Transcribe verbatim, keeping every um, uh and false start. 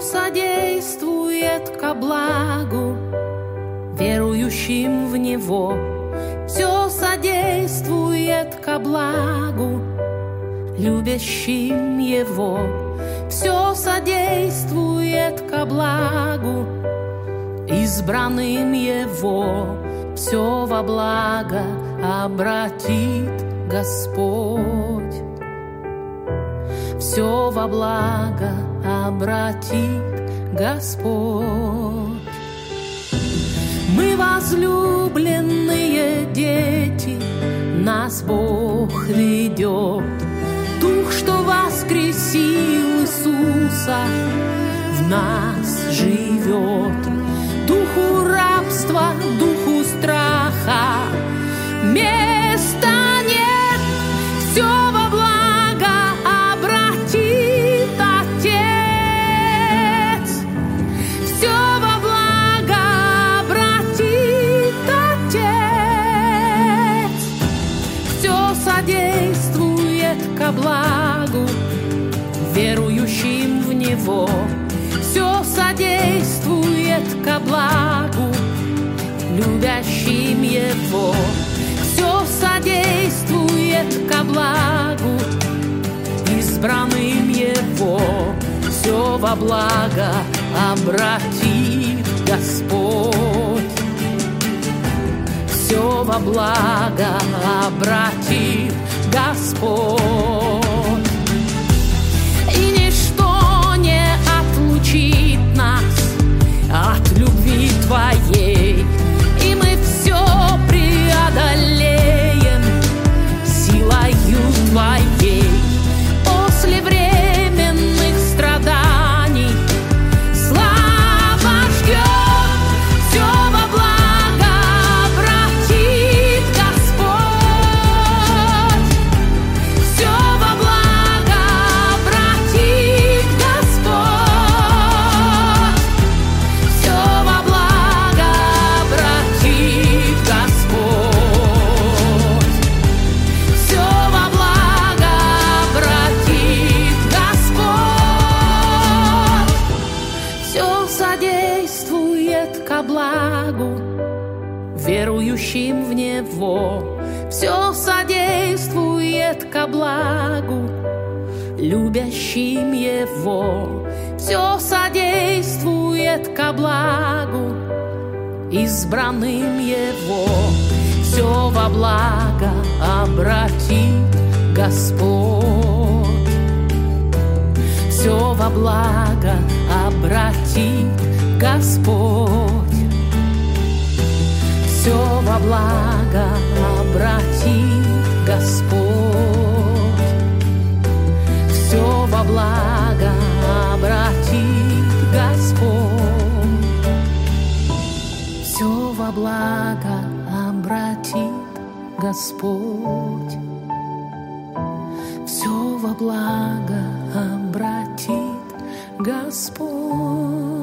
содействует ко благу верующим в Него. Все содействует ко благу любящим Его. Все содействует ко благу избранным Его. Все во благо обратит Господь. Все во благо обратит Господь. Мы возлюбленные дети, нас Бог ведет. Дух, что воскресил Иисуса, в нас живет. Духу рабства, духу страха места нет. Все во благо обратит Отец. Все во благо обратит Отец. Все содействует ко благу верующим в Него. Все содействует ко благу любящим Его. Все содействует ко благу избранным Его. Все во благо обратит Господь. Все во благо обратит Господь. И ничто не отлучит нас от любви Твоей, и мы все преодолеем силою Твоей. После временных страданий слава ждет. Все во благо обратит Господь. Все во благо обратит Господь. Все во благо обратит Господь. Все во благо обратит Господь. Все содействует ко благу верующим в Него. Все содействует ко благу любящим Его. Все содействует ко благу избранным Его. Все во благо обратит Господь. Все во благо обратит Господь. Все во благо обратит Господь. Все во благо обратит Господь. Все во благо обратит Господь. Все во благо обратит Господь.